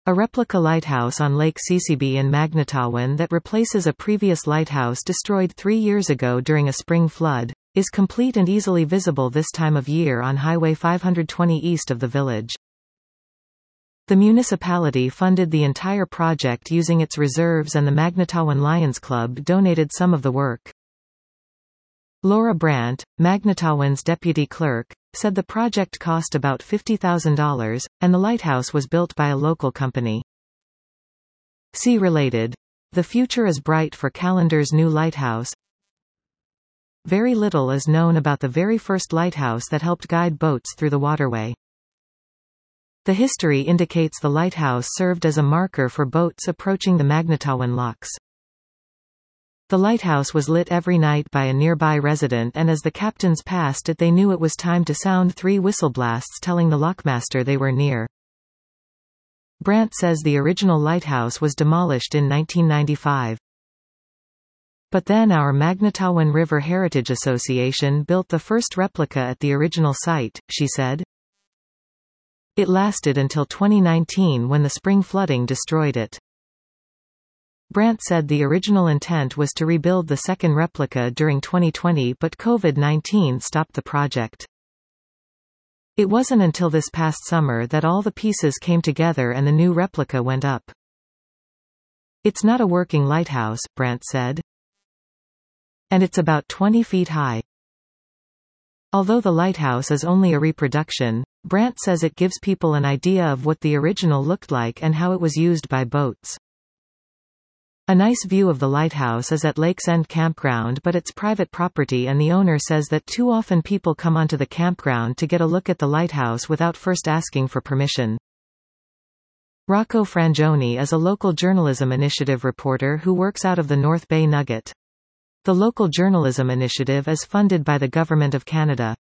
A replica lighthouse on Lake Ccb in Magnetawan that replaces a previous lighthouse destroyed 3 years ago during a spring flood, is complete and easily visible this time of year on Highway 520 east of the village. The municipality funded the entire project using its reserves, and the Magnetawan Lions Club donated some of the work. Laura Brandt, Magnetawan's deputy clerk, said the project cost about $50,000, and the lighthouse was built by a local company. See related. The future is bright for Callender's new lighthouse. Very little is known about the very first lighthouse that helped guide boats through the waterway. The history indicates the lighthouse served as a marker for boats approaching the Magnetawan locks. The lighthouse was lit every night by a nearby resident, and as the captains passed it they knew it was time to sound 3 whistle blasts telling the lockmaster they were near. Brandt says the original lighthouse was demolished in 1995. But then our Magnetawan River Heritage Association built the first replica at the original site, she said. It lasted until 2019 when the spring flooding destroyed it. Brandt said the original intent was to rebuild the second replica during 2020, but COVID-19 stopped the project. It wasn't until this past summer that all the pieces came together and the new replica went up. It's not a working lighthouse, Brandt said. And it's about 20 feet high. Although the lighthouse is only a reproduction, Brandt says it gives people an idea of what the original looked like and how it was used by boats. A nice view of the lighthouse is at Lakes End Campground, but it's private property, and the owner says that too often people come onto the campground to get a look at the lighthouse without first asking for permission. Rocco Frangioni is a local journalism initiative reporter who works out of the North Bay Nugget. The local journalism initiative is funded by the Government of Canada.